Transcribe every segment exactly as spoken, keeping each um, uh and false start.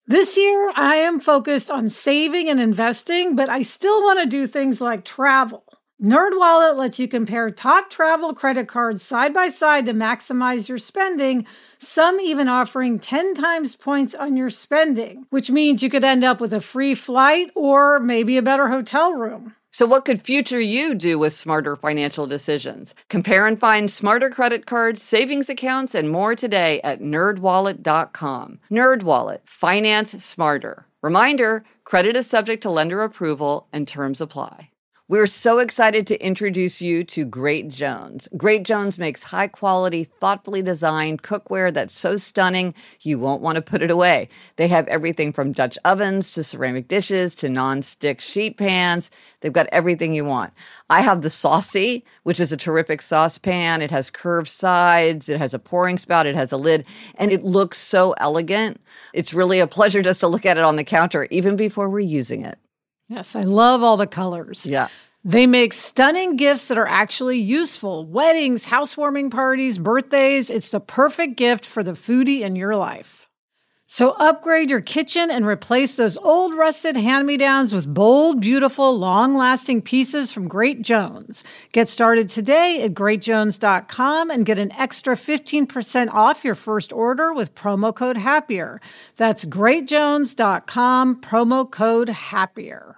This year, I am focused on saving and investing, but I still want to do things like travel. NerdWallet lets you compare top travel credit cards side by side to maximize your spending, some even offering ten times points on your spending, which means you could end up with a free flight or maybe a better hotel room. So what could future you do with smarter financial decisions? Compare and find smarter credit cards, savings accounts, and more today at nerd wallet dot com. NerdWallet, finance smarter. Reminder, credit is subject to lender approval and terms apply. We're so excited to introduce you to Great Jones. Great Jones makes high-quality, thoughtfully designed cookware that's so stunning you won't want to put it away. They have everything from Dutch ovens to ceramic dishes to non-stick sheet pans. They've got everything you want. I have the Saucy, which is a terrific saucepan. It has curved sides. It has a pouring spout. It has a lid. And it looks so elegant. It's really a pleasure just to look at it on the counter, even before we're using it. Yes, I love all the colors. Yeah. They make stunning gifts that are actually useful. Weddings, housewarming parties, birthdays. It's the perfect gift for the foodie in your life. So upgrade your kitchen and replace those old rusted hand-me-downs with bold, beautiful, long-lasting pieces from Great Jones. Get started today at great jones dot com and get an extra fifteen percent off your first order with promo code HAPPIER. That's great jones dot com, promo code HAPPIER.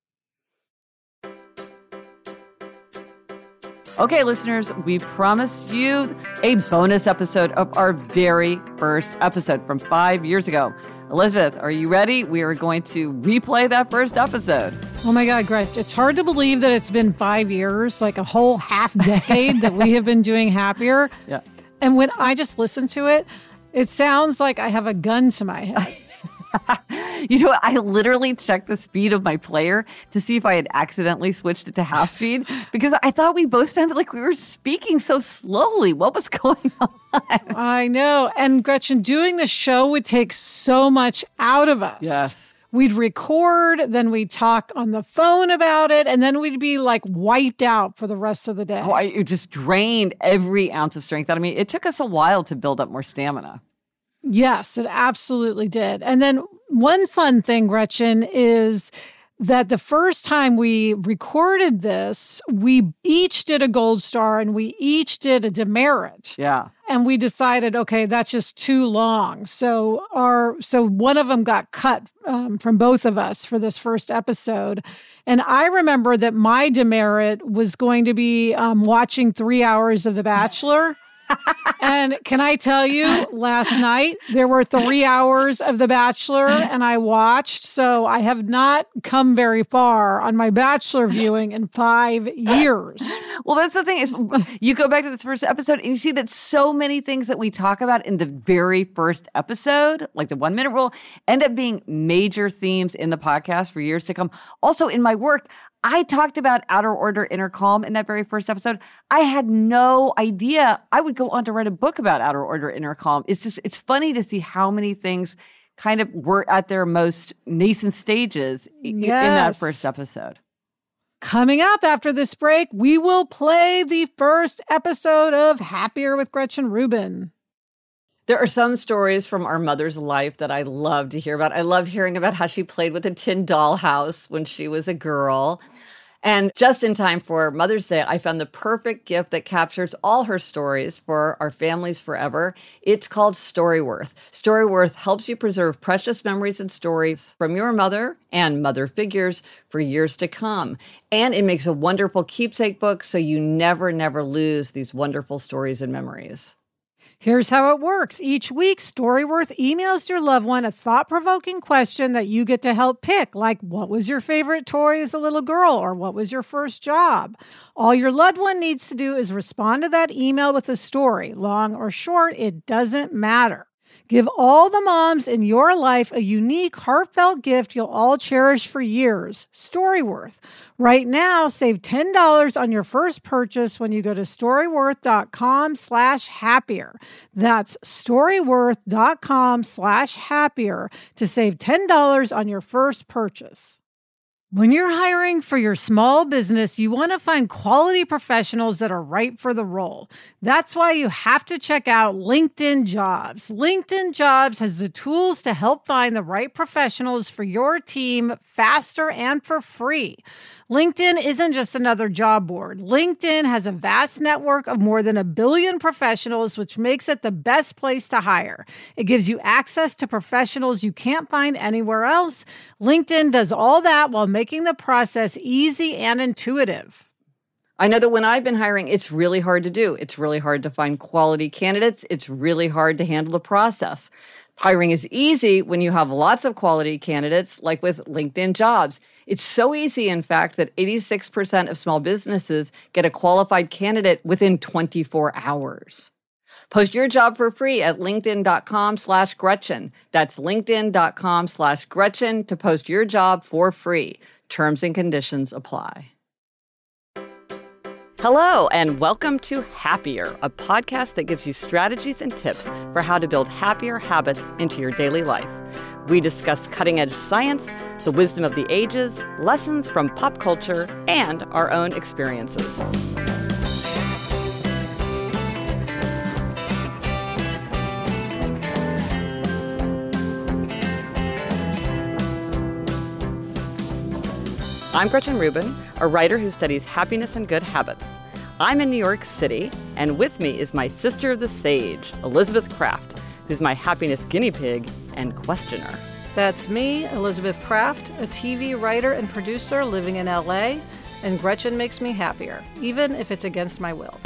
Okay, listeners, we promised you a bonus episode of our very first episode from five years ago. Elizabeth, are you ready? We are going to replay that first episode. Oh my God, Gretch. It's hard to believe that it's been five years, like a whole half decade that we have been doing Happier. Yeah. And when I just listen to it, it sounds like I have a gun to my head. You know what? I literally checked the speed of my player to see if I had accidentally switched it to half speed because I thought we both sounded like we were speaking so slowly. What was going on? I know. And Gretchen, doing the show would take so much out of us. Yes. We'd record, then we'd talk on the phone about it, and then we'd be like wiped out for the rest of the day. Oh, I, it just drained every ounce of strength out of me. It took us a while to build up more stamina. Yes, it absolutely did. And then one fun thing, Gretchen, is that the first time we recorded this, we each did a gold star and we each did a demerit. Yeah. And we decided, okay, that's just too long. So our so one of them got cut um, from both of us for this first episode. And I remember that my demerit was going to be um, watching three hours of The Bachelor. And can I tell you, last night there were three hours of The Bachelor and I watched. So I have not come very far on my Bachelor viewing in five years. Well, that's the thing is you go back to this first episode and you see that so many things that we talk about in the very first episode, like the one minute rule, end up being major themes in the podcast for years to come. Also in my work, I talked about outer order, inner calm in that very first episode. I had no idea I would go on to write a book about outer order, inner calm. It's just, it's funny to see how many things kind of were at their most nascent stages yes. in that first episode. Coming up after this break, we will play the first episode of Happier with Gretchen Rubin. There are some stories from our mother's life that I love to hear about. I love hearing about how she played with a tin dollhouse when she was a girl. And just in time for Mother's Day, I found the perfect gift that captures all her stories for our families forever. It's called Storyworth. Storyworth helps you preserve precious memories and stories from your mother and mother figures for years to come. And it makes a wonderful keepsake book so you never, never lose these wonderful stories and memories. Here's how it works. Each week, Storyworth emails your loved one a thought-provoking question that you get to help pick, like what was your favorite toy as a little girl or what was your first job? All your loved one needs to do is respond to that email with a story. Long or short, it doesn't matter. Give all the moms in your life a unique, heartfelt gift you'll all cherish for years. Storyworth. Right now, save ten dollars on your first purchase when you go to storyworth.com slash happier. That's storyworth.com slash happier to save ten dollars on your first purchase. When you're hiring for your small business, you want to find quality professionals that are right for the role. That's why you have to check out LinkedIn Jobs. LinkedIn Jobs has the tools to help find the right professionals for your team faster and for free. LinkedIn isn't just another job board. LinkedIn has a vast network of more than a billion professionals, which makes it the best place to hire. It gives you access to professionals you can't find anywhere else. LinkedIn does all that while making the process easy and intuitive. I know that when I've been hiring, it's really hard to do. It's really hard to find quality candidates. It's really hard to handle the process. Hiring is easy when you have lots of quality candidates, like with LinkedIn Jobs. It's so easy, in fact, that eighty-six percent of small businesses get a qualified candidate within twenty-four hours. Post your job for free at linkedin.com slash Gretchen. That's linkedin.com slash Gretchen to post your job for free. Terms and conditions apply. Hello, and welcome to Happier, a podcast that gives you strategies and tips for how to build happier habits into your daily life. We discuss cutting-edge science, the wisdom of the ages, lessons from pop culture, and our own experiences. I'm Gretchen Rubin, a writer who studies happiness and good habits. I'm in New York City, and with me is my sister of the sage, Elizabeth Craft, who's my happiness guinea pig and questioner. That's me, Elizabeth Craft, a T V writer and producer living in L A, and Gretchen makes me happier, even if it's against my will.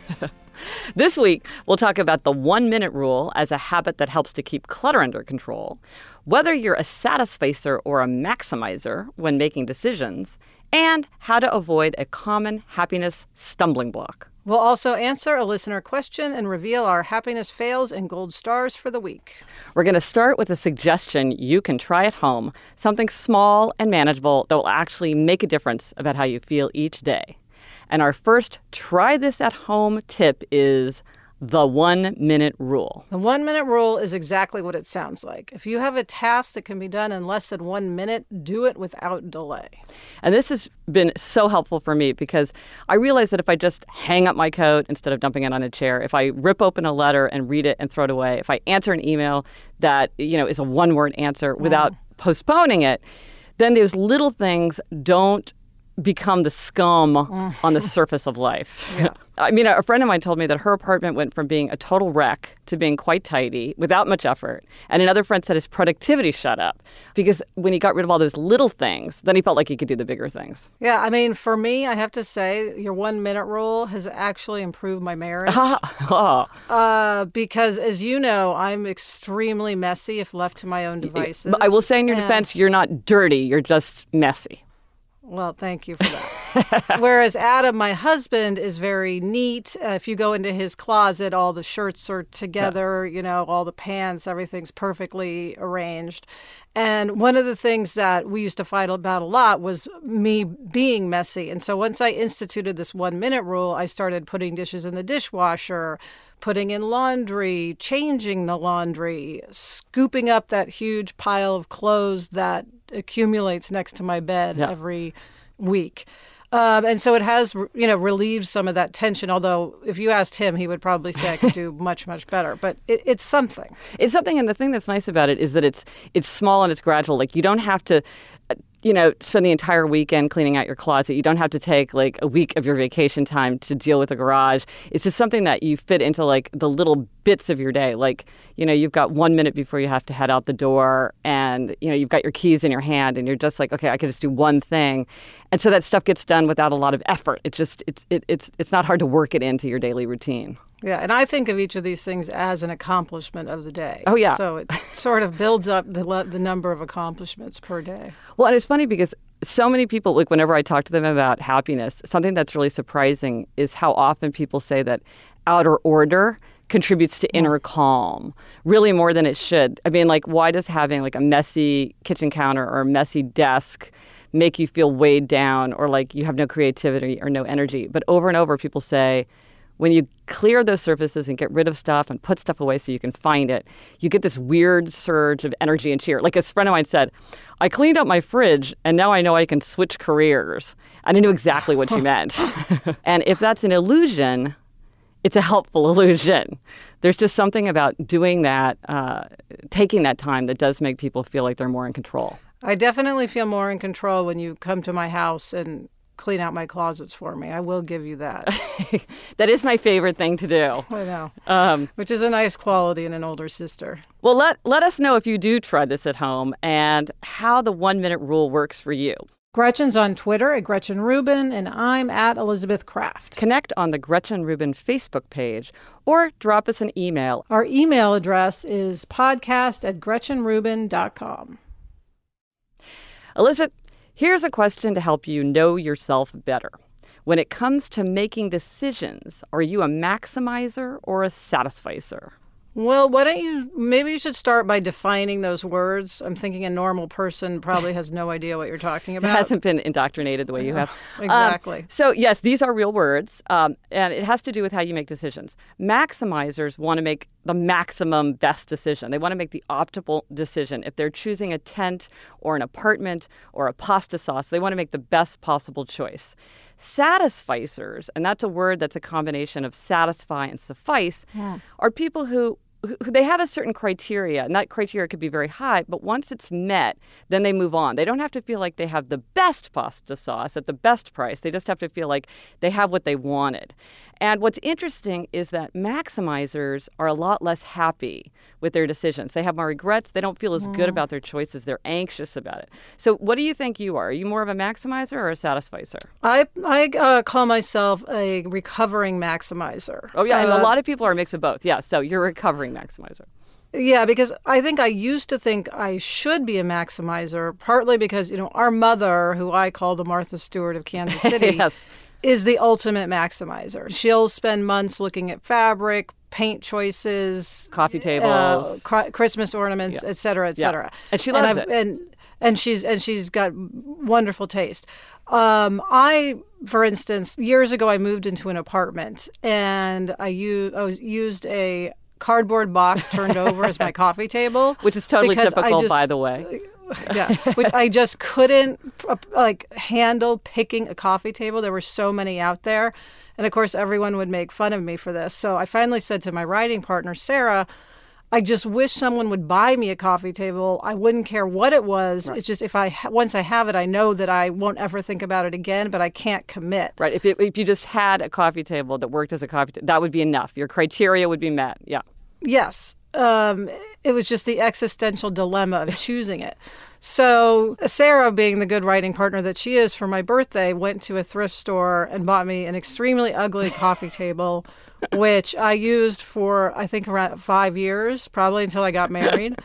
This week, we'll talk about the one-minute rule as a habit that helps to keep clutter under control, whether you're a satisficer or a maximizer when making decisions, and how to avoid a common happiness stumbling block. We'll also answer a listener question and reveal our happiness fails and gold stars for the week. We're going to start with a suggestion you can try at home, something small and manageable that will actually make a difference about how you feel each day. And our first try this at home tip is the one-minute rule. The one-minute rule is exactly what it sounds like. If you have a task that can be done in less than one minute, do it without delay. And this has been so helpful for me because I realize that if I just hang up my coat instead of dumping it on a chair, if I rip open a letter and read it and throw it away, if I answer an email that, you know, is a one-word answer without mm. postponing it, then those little things don't become the scum mm. on the surface of life. Yeah. I mean, a friend of mine told me that her apartment went from being a total wreck to being quite tidy without much effort. And another friend said his productivity shut up because when he got rid of all those little things, then he felt like he could do the bigger things. Yeah, I mean, for me, I have to say your one-minute rule has actually improved my marriage. oh. uh, because, as you know, I'm extremely messy if left to my own devices. I will say in your and... defense, you're not dirty. You're just messy. Well, thank you for that. Whereas Adam, my husband, is very neat. Uh, if you go into his closet, all the shirts are together, yeah. you know, all the pants, everything's perfectly arranged. And one of the things that we used to fight about a lot was me being messy. And so once I instituted this one-minute rule, I started putting dishes in the dishwasher, putting in laundry, changing the laundry, scooping up that huge pile of clothes that accumulates next to my bed yeah. every week. Um, and so it has, you know, relieved some of that tension, although if you asked him, he would probably say I could do much, much better. But it, it's something. It's something, and the thing that's nice about it is that it's it's small and it's gradual. Like, you don't have to, you know, spend the entire weekend cleaning out your closet. You don't have to take, like, a week of your vacation time to deal with the garage. It's just something that you fit into, like, the little bits of your day. Like, you know, you've got one minute before you have to head out the door and, you know, you've got your keys in your hand and you're just like, okay, I could just do one thing. And so that stuff gets done without a lot of effort. It just, it's it, it's it's not hard to work it into your daily routine. Yeah, and I think of each of these things as an accomplishment of the day. Oh, yeah. So it sort of builds up the, le- the number of accomplishments per day. Well, and it's funny because so many people, like whenever I talk to them about happiness, something that's really surprising is how often people say that outer order contributes to inner calm, really more than it should. I mean, like, why does having like a messy kitchen counter or a messy desk make you feel weighed down or like you have no creativity or no energy? But over and over, people say, when you clear those surfaces and get rid of stuff and put stuff away so you can find it, you get this weird surge of energy and cheer. Like a friend of mine said, I cleaned up my fridge and now I know I can switch careers. And I knew exactly what she meant. And if that's an illusion, it's a helpful illusion. There's just something about doing that, uh, taking that time that does make people feel like they're more in control. I definitely feel more in control when you come to my house and clean out my closets for me. I will give you that. That is my favorite thing to do. I know, um, which is a nice quality in an older sister. Well, let, let us know if you do try this at home and how the one-minute rule works for you. Gretchen's on Twitter at Gretchen Rubin, and I'm at Elizabeth Kraft. Connect on the Gretchen Rubin Facebook page or drop us an email. Our email address is podcast at gretchen rubin dot com. Elizabeth, here's a question to help you know yourself better. When it comes to making decisions, are you a maximizer or a satisficer? Well, why don't you, maybe you should start by defining those words. I'm thinking a normal person probably has no idea what you're talking about. It hasn't been indoctrinated the way you have. Exactly. Um, so, yes, these are real words, um, and it has to do with how you make decisions. Maximizers want to make the maximum best decision. They want to make the optimal decision. If they're choosing a tent or an apartment or a pasta sauce, they want to make the best possible choice. Satisficers, and that's a word that's a combination of satisfy and suffice, yeah. are people who, who they have a certain criteria, and that criteria could be very high, but once it's met, then they move on. They don't have to feel like they have the best pasta sauce at the best price. They just have to feel like they have what they wanted. And what's interesting is that maximizers are a lot less happy with their decisions. They have more regrets. They don't feel as mm. good about their choices. They're anxious about it. So what do you think you are? Are you more of a maximizer or a satisficer? I I uh, call myself a recovering maximizer. Oh, yeah. And uh, a lot of people are a mix of both. Yeah. So you're a recovering maximizer. Yeah, because I think I used to think I should be a maximizer, partly because, you know, our mother, who I call the Martha Stewart of Kansas City, yes. is the ultimate maximizer. She'll spend months looking at fabric, paint choices, coffee tables, uh, cr- Christmas ornaments, yeah. et cetera, et cetera. Yeah. And she loves and it. And, and she's and she's got wonderful taste. Um, I, for instance, years ago, I moved into an apartment, and I, u- I was used a cardboard box turned over as my coffee table, which is totally typical, just, by the way. Yeah, which I just couldn't like handle picking a coffee table. There were so many out there, and of course, everyone would make fun of me for this. So I finally said to my writing partner, Sarah, I just wish someone would buy me a coffee table. I wouldn't care what it was. Right. It's just if I once I have it, I know that I won't ever think about it again, but I can't commit. Right. If it, if you just had a coffee table that worked as a coffee table, that would be enough. Your criteria would be met. Yeah. Yes. Um, it was just the existential dilemma of choosing it. So Sarah, being the good writing partner that she is, for my birthday, went to a thrift store and bought me an extremely ugly coffee table, which I used for, I think, around five years, probably until I got married.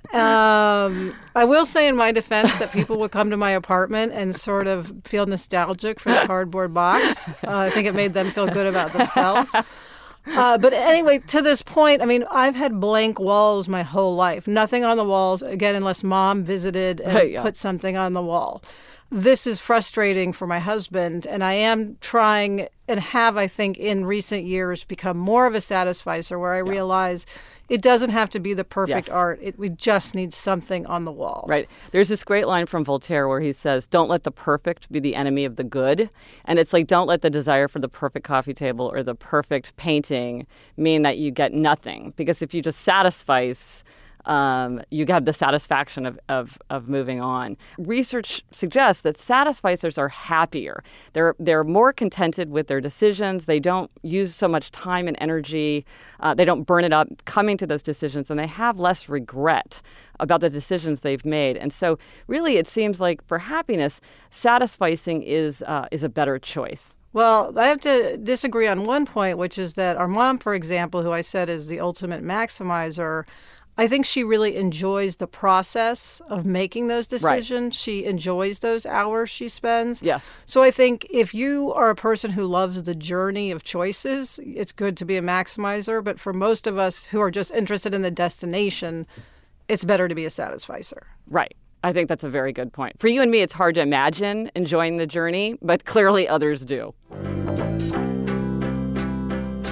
Um, I will say in my defense that people would come to my apartment and sort of feel nostalgic for the cardboard box. Uh, I think it made them feel good about themselves. Uh, but anyway, to this point, I mean, I've had blank walls my whole life. Nothing on the walls, again, unless mom visited and hey, yeah. put something on the wall. This is frustrating for my husband, and I am trying and have, I think, in recent years become more of a satisficer where I yeah. realize it doesn't have to be the perfect yes. art. It, we just need something on the wall. Right. There's this great line from Voltaire where he says, don't let the perfect be the enemy of the good. And it's like, don't let the desire for the perfect coffee table or the perfect painting mean that you get nothing. Because if you just satisfice, um, you have the satisfaction of, of, of moving on. Research suggests that satisficers are happier. They're they're more contented with their decisions. They don't use so much time and energy. Uh, they don't burn it up coming to those decisions, and they have less regret about the decisions they've made. And so really it seems like for happiness, satisficing is uh, is a better choice. Well, I have to disagree on one point, which is that our mom, for example, who I said is the ultimate maximizer, I think she really enjoys the process of making those decisions. Right. She enjoys those hours she spends. Yes. So I think if you are a person who loves the journey of choices, it's good to be a maximizer. But for most of us who are just interested in the destination, it's better to be a satisficer. Right. I think that's a very good point. For you and me, it's hard to imagine enjoying the journey, but clearly others do.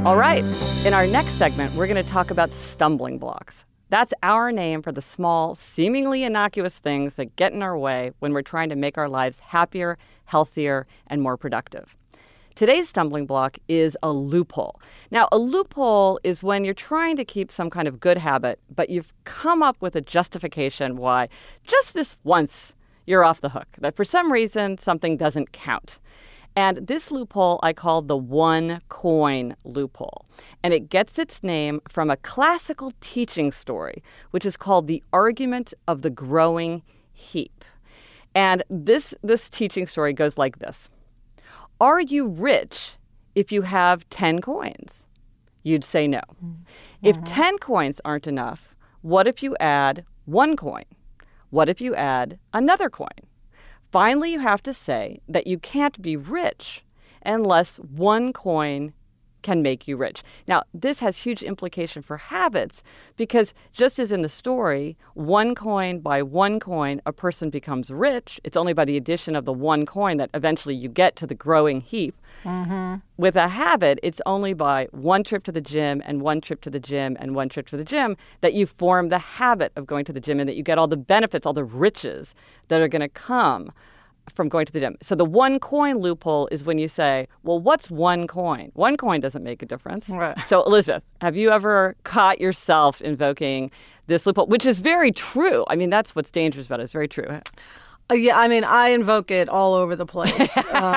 All right. In our next segment, we're going to talk about stumbling blocks. That's our name for the small, seemingly innocuous things that get in our way when we're trying to make our lives happier, healthier, and more productive. Today's stumbling block is a loophole. Now, a loophole is when you're trying to keep some kind of good habit, but you've come up with a justification why just this once you're off the hook, that for some reason something doesn't count. And this loophole I call the one coin loophole. And it gets its name from a classical teaching story, which is called The Argument of the Growing Heap. And this, this teaching story goes like this. Are you rich if you have ten coins? You'd say no. Mm-hmm. If ten coins aren't enough, what if you add one coin? What if you add another coin? Finally, you have to say that you can't be rich unless one coin can make you rich. Now, this has huge implication for habits because just as in the story, one coin by one coin, a person becomes rich. It's only by the addition of the one coin that eventually you get to the growing heap. Mm-hmm. With a habit, it's only by one trip to the gym and one trip to the gym and one trip to the gym that you form the habit of going to the gym and that you get all the benefits, all the riches that are going to come from going to the gym. So the one coin loophole is when you say, well, what's one coin? One coin doesn't make a difference. Right. So Elizabeth, have you ever caught yourself invoking this loophole, which is very true? I mean, that's what's dangerous about it. It's very true. Uh, yeah, I mean, I invoke it all over the place.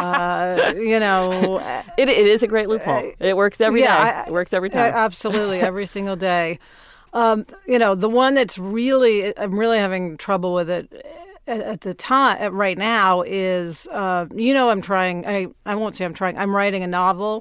uh, you know. It, it is a great loophole. It works every yeah, day. I, it works every time. Absolutely, every single day. Um, you know, the one that's really, I'm really having trouble with it at the time right now is, uh, you know, I'm trying, I, I won't say I'm trying, I'm writing a novel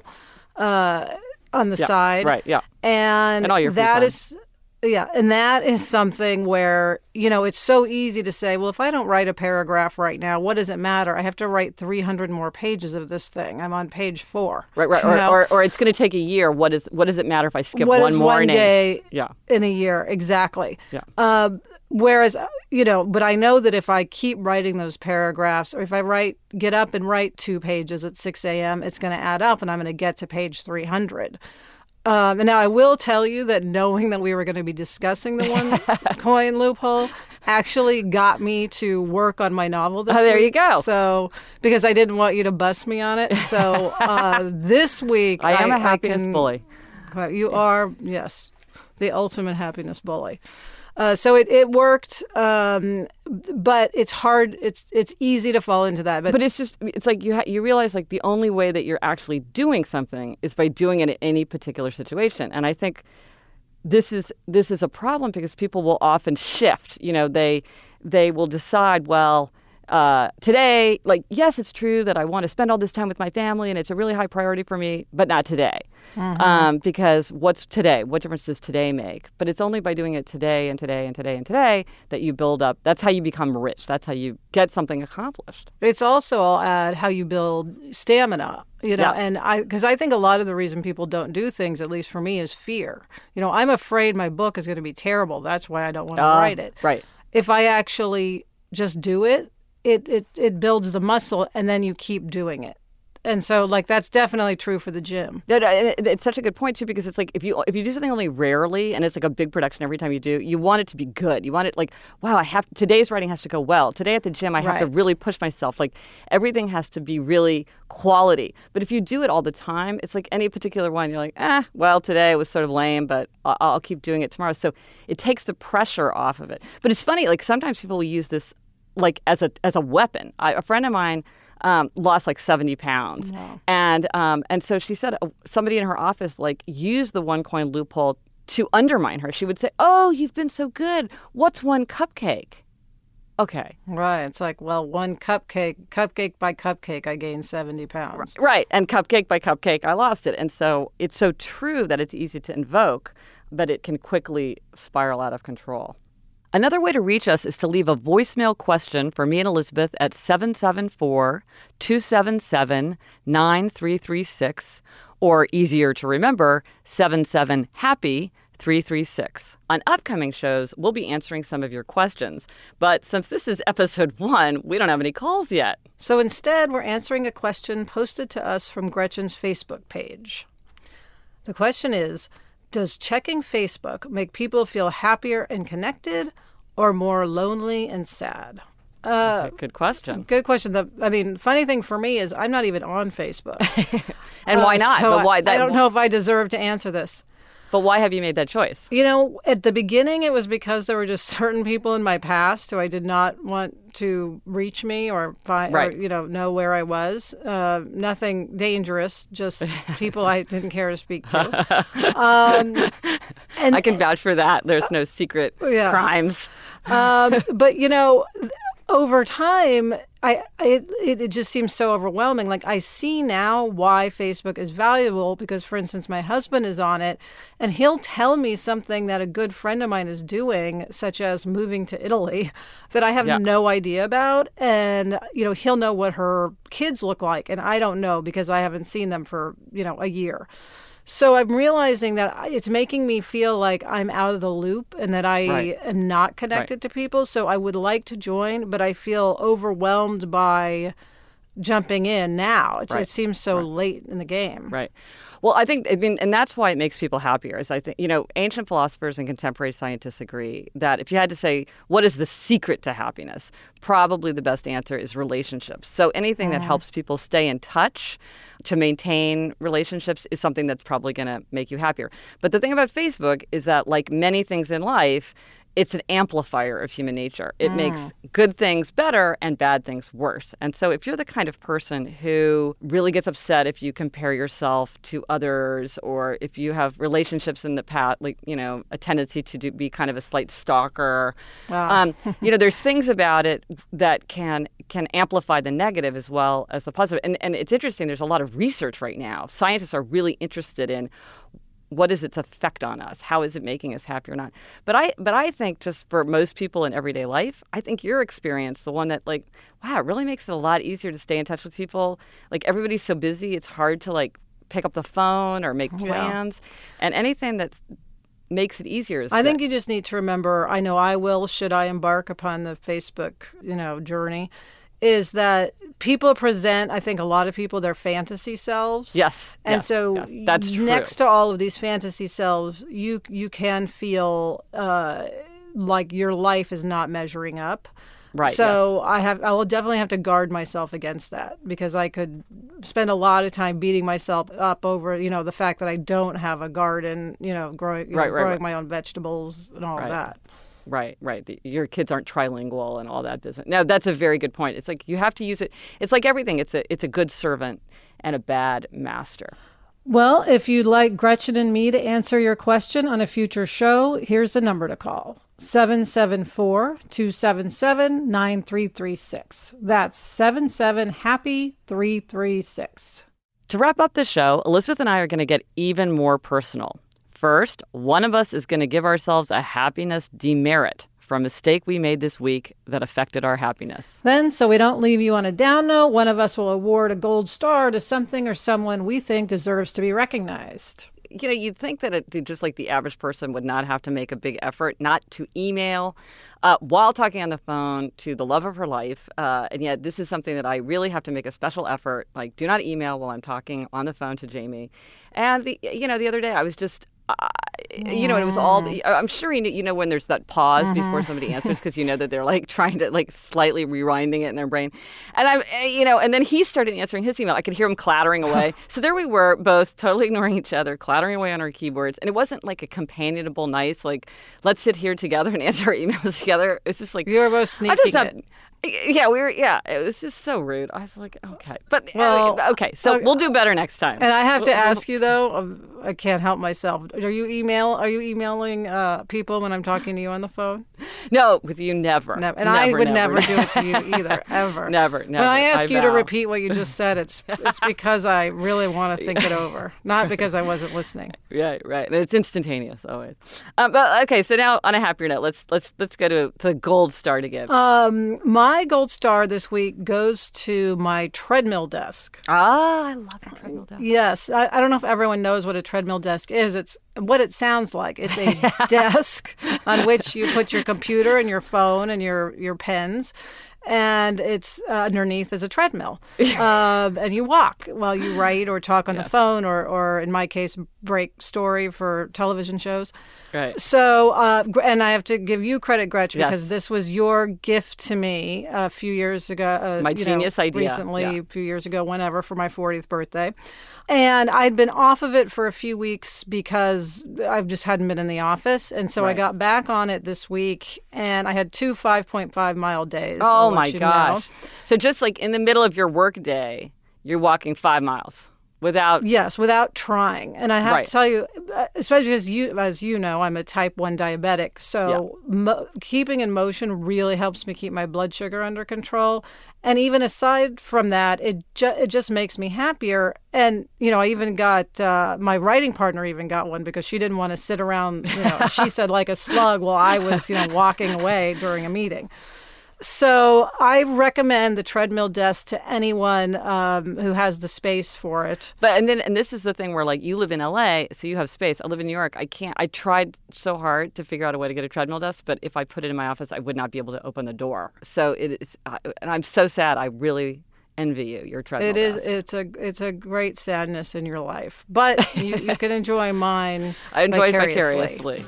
uh, on the yeah, side. Right, yeah. And, and all your free that time. is, yeah, and that is something where, you know, it's so easy to say, well, if I don't write a paragraph right now, what does it matter? I have to write three hundred more pages of this thing. I'm on page four. Right, right. Or, or, or it's going to take a year. What is what does it matter if I skip what one is morning? One day yeah. in a year, exactly. Yeah. Uh, Whereas, you know, but I know that if I keep writing those paragraphs, or if I write, get up and write two pages at six a.m., it's going to add up and I'm going to get to page three hundred. Um, and now I will tell you that knowing that we were going to be discussing the one coin loophole actually got me to work on my novel this week. Oh, there week. you go. So, because I didn't want you to bust me on it. So uh, this week I am I, a happiness I can, bully. You are, yes, the ultimate happiness bully. Uh, so it, it worked, um, but it's hard. It's it's easy to fall into that. But, but it's just, it's like you ha- you realize like the only way that you're actually doing something is by doing it in any particular situation. And I think this is this is a problem because people will often shift. You know, they they will decide, well, uh, today, like, yes, it's true that I want to spend all this time with my family and it's a really high priority for me, but not today. Mm-hmm. Um, because what's today? What difference does today make? But it's only by doing it today and today and today and today that you build up. That's how you become rich. That's how you get something accomplished. It's also, I'll add, how you build stamina. You know, yeah. and I, because I think a lot of the reason people don't do things, at least for me, is fear. You know, I'm afraid my book is going to be terrible. That's why I don't want to uh, write it. Right. If I actually just do it, It, it it builds the muscle, and then you keep doing it. And so, like, that's definitely true for the gym. No, no, it's such a good point, too, because it's like if you if you do something only rarely and it's like a big production every time you do, you want it to be good. You want it like, wow, I have today's writing has to go well. Today at the gym, I have right. to really push myself. Like, everything has to be really quality. But if you do it all the time, it's like any particular one. You're like, ah, well, today it was sort of lame, but I'll, I'll keep doing it tomorrow. So it takes the pressure off of it. But it's funny, like, sometimes people will use this like as a as a weapon. I, a friend of mine um, lost like seventy pounds. Wow. And um, and so she said uh, somebody in her office like used the one coin loophole to undermine her. She would say, oh, you've been so good. What's one cupcake? Okay. Right. It's like, well, one cupcake, cupcake by cupcake, I gained seventy pounds. Right. And cupcake by cupcake, I lost it. And so it's so true that it's easy to invoke, but it can quickly spiral out of control. Another way to reach us is to leave a voicemail question for me and Elizabeth at seven seven four, two seven seven, nine three three six, or easier to remember, seven seven happy three three six. On upcoming shows, we'll be answering some of your questions. But since this is episode one, we don't have any calls yet. So instead, we're answering a question posted to us from Gretchen's Facebook page. The question is, does checking Facebook make people feel happier and connected or more lonely and sad? Uh, good question. Good question. The, I mean, funny thing for me is I'm not even on Facebook. And why not? Uh, so but why? That, I don't know if I deserve to answer this. But why have you made that choice? You know, at the beginning, it was because there were just certain people in my past who I did not want to reach me or find, right. or, you know, know where I was. Uh, nothing dangerous, just people I didn't care to speak to. Um, and I can vouch for that. There's no secret yeah. crimes. um, but, you know, over time, I it, it just seems so overwhelming. Like, I see now why Facebook is valuable because, for instance, my husband is on it and he'll tell me something that a good friend of mine is doing, such as moving to Italy, that I have yeah. no idea about. And, you know, he'll know what her kids look like. And I don't know because I haven't seen them for, you know, a year. So I'm realizing that it's making me feel like I'm out of the loop and that I right. am not connected right. to people. So I would like to join, but I feel overwhelmed by jumping in now. It's, right. It seems so right. late in the game. Right. Well, I think, I mean, and that's why it makes people happier. Is I think, you know, ancient philosophers and contemporary scientists agree that if you had to say, what is the secret to happiness? Probably the best answer is relationships. So anything mm-hmm. that helps people stay in touch, to maintain relationships, is something that's probably going to make you happier. But the thing about Facebook is that, like many things in life, it's an amplifier of human nature. It mm. makes good things better and bad things worse. And so if you're the kind of person who really gets upset if you compare yourself to others, or if you have relationships in the past, like, you know, a tendency to do, be kind of a slight stalker, wow. um, you know, there's things about it that can can amplify the negative as well as the positive. And, and it's interesting, there's a lot of research right now. Scientists are really interested in what is its effect on us? How is it making us happy or not? But I but I think just for most people in everyday life, I think your experience, the one that like, wow, it really makes it a lot easier to stay in touch with people. Like, everybody's so busy, it's hard to like pick up the phone or make plans. Yeah. And anything that makes it easier is I good. think you just need to remember, I know I will, should I embark upon the Facebook, you know, journey, is that people present, I think a lot of people, their fantasy selves. Yes. And yes, so yes, that's true. Next to all of these fantasy selves, you you can feel uh, like your life is not measuring up. Right. So yes. I have I will definitely have to guard myself against that, because I could spend a lot of time beating myself up over, you know, the fact that I don't have a garden, you know, growing you right, know, right, growing right. my own vegetables and all right. of that. Right, right. The, your kids aren't trilingual and all that business. Now, that's a very good point. It's like you have to use it. It's like everything. It's a it's a good servant and a bad master. Well, if you'd like Gretchen and me to answer your question on a future show, here's the number to call. seven seven four, two seven seven, nine three three six. That's seven seven happy three three six. To wrap up the show, Elizabeth and I are going to get even more personal. First, one of us is going to give ourselves a happiness demerit for a mistake we made this week that affected our happiness. Then, so we don't leave you on a down note, one of us will award a gold star to something or someone we think deserves to be recognized. You know, you'd think that it, just like the average person would not have to make a big effort not to email uh, while talking on the phone to the love of her life. Uh, and yet this is something that I really have to make a special effort. Like, do not email while I'm talking on the phone to Jamie. And, the you know, the other day I was just... Uh, you know, it was all, I'm sure you know, you know when there's that pause mm-hmm. before somebody answers, because you know that they're like trying to like slightly rewinding it in their brain. And I'm, you know, and then he started answering his email. I could hear him clattering away. So there we were, both totally ignoring each other, clattering away on our keyboards. And it wasn't like a companionable, nice, like, let's sit here together and answer our emails together. It was just like, you were both sneaking have, it. Yeah, we were. Yeah, it was just so rude. I was like, okay, but well, uh, okay, so okay. we'll do better next time. And I have to we'll, ask you though, um, I can't help myself. Are you email? Are you emailing uh, people when I'm talking to you on the phone? No, with you never. Never. And never, I would never, never, never do it to you either, ever. Never, never. When I ask I you vow. to repeat what you just said, it's it's because I really want to think it over, not because I wasn't listening. Right, right. And it's instantaneous always. Um, but okay, so now on a happier note, let's let's let's go to the gold star to give. Um, my gold star this week goes to my treadmill desk. Ah, I love a treadmill desk. Yes, I, I don't know if everyone knows what a treadmill desk is. It's what it sounds like. It's a desk on which you put your computer and your phone and your, your pens. and it's uh, underneath is a treadmill. um, and you walk while you write or talk on yeah. the phone or, or, in my case, break story for television shows. Right. So, uh, and I have to give you credit, Gretchen, yes. because this was your gift to me a few years ago. Uh, my you genius know, idea. Recently, yeah. a few years ago, whenever, for my fortieth birthday. And I'd been off of it for a few weeks because I just hadn't been in the office. And so right. I got back on it this week, and I had two five point five mile days. Oh, my gosh. Know. So just like in the middle of your work day, you're walking five miles. Without yes, without trying. And I have right. to tell you, especially because you, as you know, I'm a type one diabetic. So yeah. mo- keeping in motion really helps me keep my blood sugar under control. And even aside from that, it ju- it just makes me happier. And, you know, I even got, uh, my writing partner even got one because she didn't want to sit around, you know, she said like a slug while I was, you know, walking away during a meeting. So I recommend the treadmill desk to anyone um, who has the space for it. But and then and this is the thing where like you live in L A, so you have space. I live in New York. I can't. I tried so hard to figure out a way to get a treadmill desk, but if I put it in my office, I would not be able to open the door. So it is, and I'm so sad. I really envy you. Your treadmill. It is. desk. It's a. It's a great sadness in your life, but you, you can enjoy mine. I enjoy vicariously. vicariously.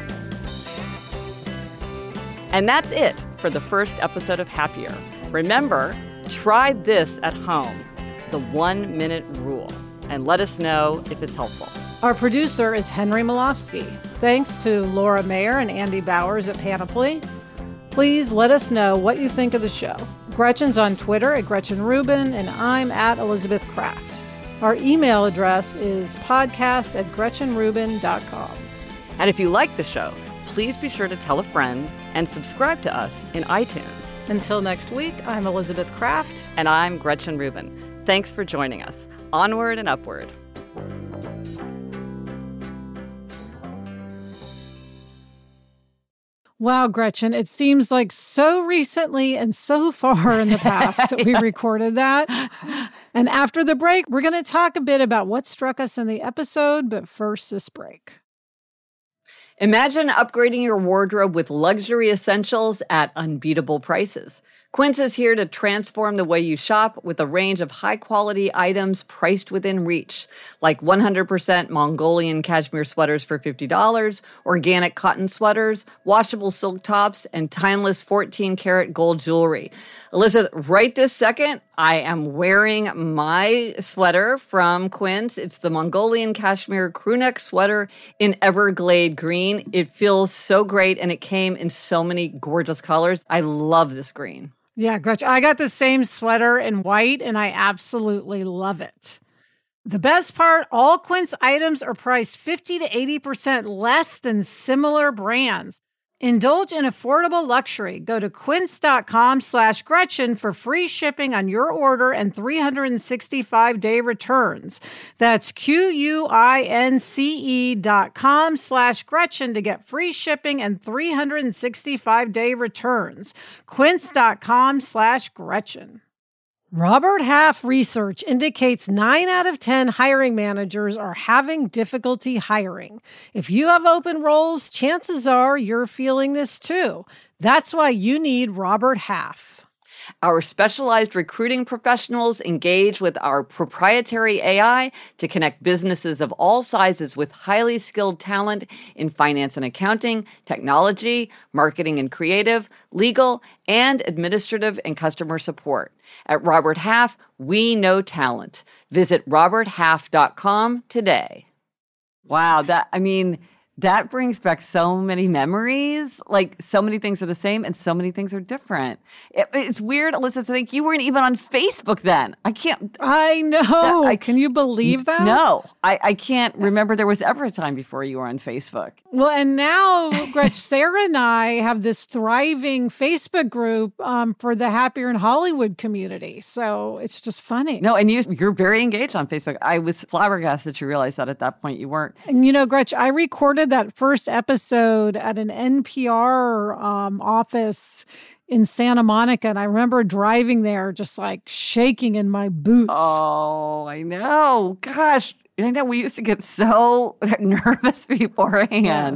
And that's it for the first episode of Happier. Remember, try this at home, the one-minute rule, and let us know if it's helpful. Our producer is Henry Malofsky. Thanks to Laura Mayer and Andy Bowers at Panoply. Please let us know what you think of the show. Gretchen's on Twitter at Gretchen Rubin, and I'm at Elizabeth Kraft. Our email address is podcast at gretchen rubin dot com. And if you like the show, please be sure to tell a friend and subscribe to us in iTunes. Until next week, I'm Elizabeth Kraft. And I'm Gretchen Rubin. Thanks for joining us. Onward and upward. Wow, Gretchen, it seems like so recently and so far in the past that we recorded that. And after the break, we're going to talk a bit about what struck us in the episode, but first, this break. Imagine upgrading your wardrobe with luxury essentials at unbeatable prices. Quince is here to transform the way you shop with a range of high-quality items priced within reach, like one hundred percent Mongolian cashmere sweaters for fifty dollars, organic cotton sweaters, washable silk tops, and timeless fourteen-karat gold jewelry. Elizabeth, right this second, I am wearing my sweater from Quince. It's the Mongolian cashmere crewneck sweater in Everglade green. It feels so great, and it came in so many gorgeous colors. I love this green. Yeah, Gretchen, I got the same sweater in white, and I absolutely love it. The best part, all Quince items are priced fifty to eighty percent less than similar brands. Indulge in affordable luxury. Go to quince.com slash Gretchen for free shipping on your order and three hundred sixty-five day returns. That's Q-U-I-N-C-E dot com slash Gretchen to get free shipping and three hundred sixty-five day returns. Quince.com slash Gretchen. Robert Half research indicates nine out of ten hiring managers are having difficulty hiring. If you have open roles, chances are you're feeling this too. That's why you need Robert Half. Our specialized recruiting professionals engage with our proprietary A I to connect businesses of all sizes with highly skilled talent in finance and accounting, technology, marketing and creative, legal, and administrative and customer support. At Robert Half, we know talent. Visit robert half dot com today. Wow, that, I mean, that brings back so many memories. Like, so many things are the same and so many things are different. It, it's weird, Alyssa, to think you weren't even on Facebook then. I can't. I know. That, I, Can you believe that? No, I, I can't remember there was ever a time before you were on Facebook. Well, and now, Gretch, Sarah and I have this thriving Facebook group um, for the Happier in Hollywood community. So it's just funny. No, and you, you're very engaged on Facebook. I was flabbergasted that you realized that at that point you weren't. And, you know, Gretch, I recorded that first episode at an N P R um, office in Santa Monica, and I remember driving there just like shaking in my boots. Oh, I know. Gosh, I know we used to get so nervous beforehand. Yes.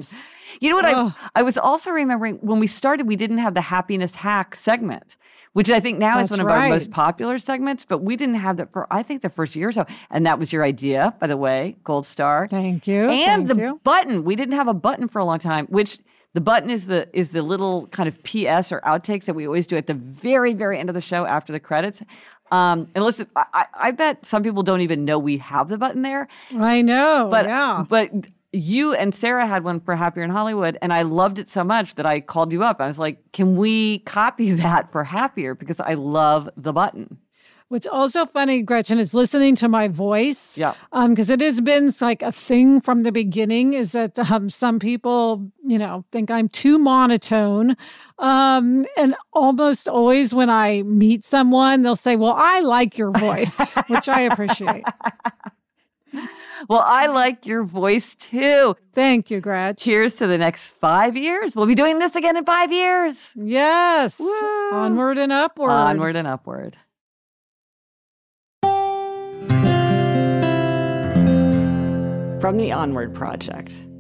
You know what? Oh. I, I was also remembering when we started, we didn't have the happiness hack segment, which I think now That's is one of right. our most popular segments, but we didn't have that for, I think, the first year or so. And that was your idea, by the way, Gold Star. Thank you. And Thank the you. button. We didn't have a button for a long time, which the button is the is the little kind of P S or outtakes that we always do at the very, very end of the show after the credits. Um, and listen, I, I bet some people don't even know we have the button there. I know. But, yeah. but you and Sarah had one for Happier in Hollywood, and I loved it so much that I called you up. I was like, can we copy that for Happier? Because I love the button. What's also funny, Gretchen, is listening to my voice. Yeah. Um, because it has been like a thing from the beginning is that um, some people, you know, think I'm too monotone. Um, and almost always when I meet someone, they'll say, well, I like your voice, which I appreciate. Well, I like your voice too. Thank you, Gretch. Cheers to the next five years. We'll be doing this again in five years. Yes. Woo. Onward and upward. Onward and upward. From the Onward Project.